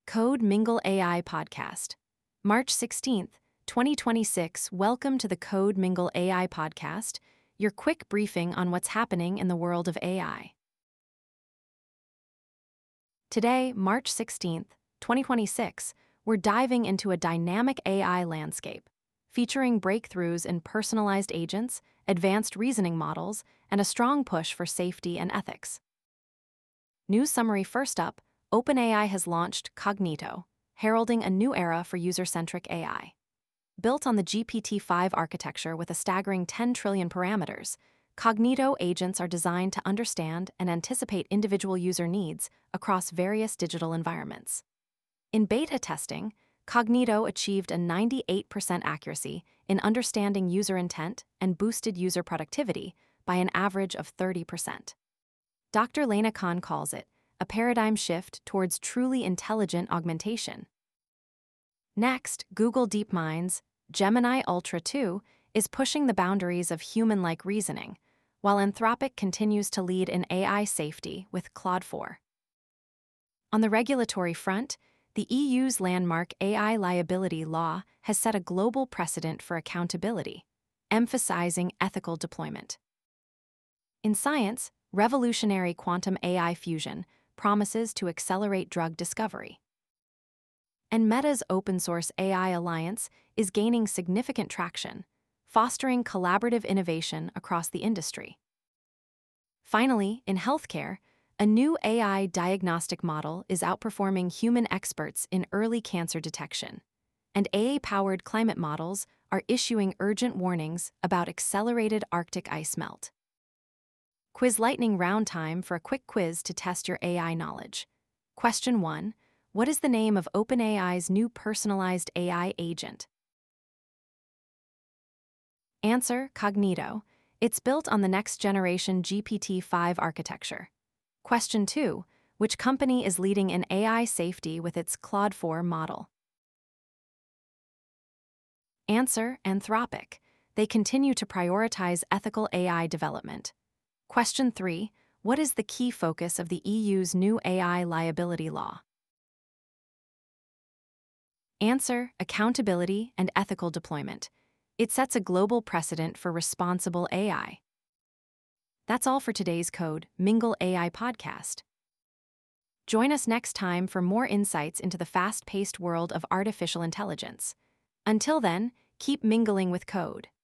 Code Mingle AI Podcast. March 16th, 2026. Welcome to the Code Mingle AI Podcast, your quick briefing on what's happening in the world of AI. Today, March 16th, 2026, we're diving into a dynamic AI landscape, featuring breakthroughs in personalized agents, advanced reasoning models, and a strong push for safety and ethics. News summary first up. OpenAI has launched Cognito, heralding a new era for user-centric AI. Built on the GPT-5 architecture with a staggering 10 trillion parameters, Cognito agents are designed to understand and anticipate individual user needs across various digital environments. In beta testing, Cognito achieved a 98% accuracy in understanding user intent and boosted user productivity by an average of 30%. Dr. Lena Khan calls it a paradigm shift towards truly intelligent augmentation. Next, Google DeepMind's Gemini Ultra 2 is pushing the boundaries of human-like reasoning, while Anthropic continues to lead in AI safety with Claude 4. On the regulatory front, the EU's landmark AI liability law has set a global precedent for accountability, emphasizing ethical deployment. In science, revolutionary quantum AI fusion promises to accelerate drug discovery. And Meta's open-source AI alliance is gaining significant traction, fostering collaborative innovation across the industry. Finally, in healthcare, a new AI diagnostic model is outperforming human experts in early cancer detection, and AI-powered climate models are issuing urgent warnings about accelerated Arctic ice melt. Quiz Lightning round time for a quick quiz to test your AI knowledge. Question 1. What is the name of OpenAI's new personalized AI agent? Answer: Cognito. It's built on the next-generation GPT-5 architecture. Question 2. Which company is leading in AI safety with its Claude 4 model? Answer: Anthropic. They continue to prioritize ethical AI development. Question 3. What is the key focus of the EU's new AI liability law? Answer: accountability and ethical deployment. It sets a global precedent for responsible AI. That's all for today's Code Mingle AI podcast. Join us next time for more insights into the fast-paced world of artificial intelligence. Until then, keep mingling with code.